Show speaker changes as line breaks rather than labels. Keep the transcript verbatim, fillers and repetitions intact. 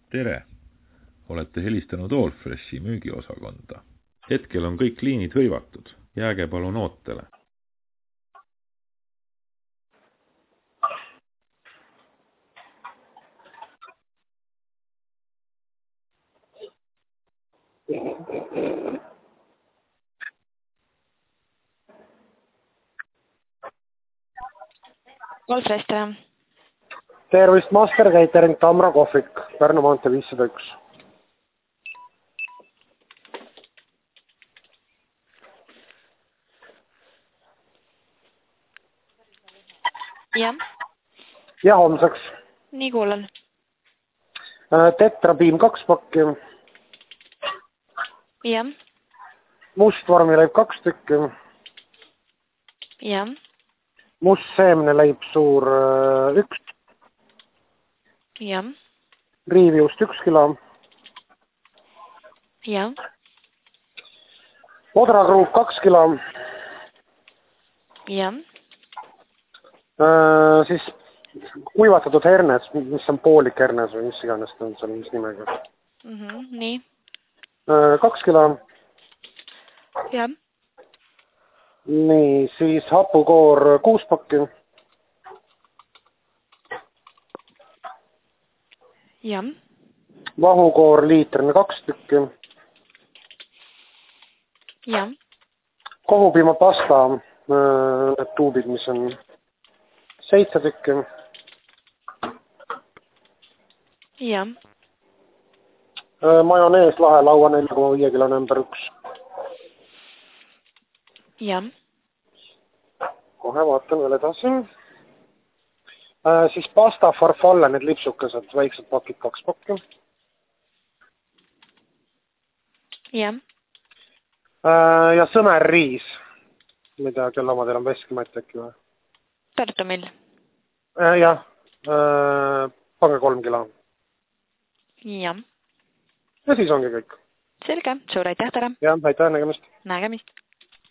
Tere! Olete helistanud Allfreshi müügiosakonda. Hetkel on kõik liinid hõivatud. Jääge palun ootele.
Allfresh, tere.
Tervist, Master Catering, Tamra kohvik, Pärnu maantee viissada üks.
Jah.
Ja homseks.
Nii kuulen.
Tetrapiim kaks pakki.
Jah.
Must vormileib kaks tükki.
Jah.
Must seemneleib suur üks.
Jah.
Riiviust üks kilo.
Jah.
Odrakruup kaks kilo.
Jah.
Äh, siis kuivatatud hernes, mis on poolik hernes või mis iganes ta on seal, mis nimega.
Mm -hmm, nii.
Äh, kaks kilo.
Jah.
Nii, siis hapukoor kuus pakki.
Jah.
Vahukoor liitrine kaks tükki.
Jah.
Kohupiima pasta, need tuubid, mis on seitse tükki.
Jah.
Majonees lahe laua neli koma viis kilo number üks.
Jah.
Kohe vaatan veel edasi. Äh, siis pasta farfalle, need lipsukesed, väiksed pakid, kaks pakki.
Jah.
Äh, ja sõmerriis. Ma ei tea, kelle oma teil on veskimati äkki või?
Tartumill.
Äh, jah, äh, pange kolm kilo.
Jah.
Ja siis ongi kõik.
Selge, suur aitäh tere.
Jah, aitäh nägemist.
Nägemist.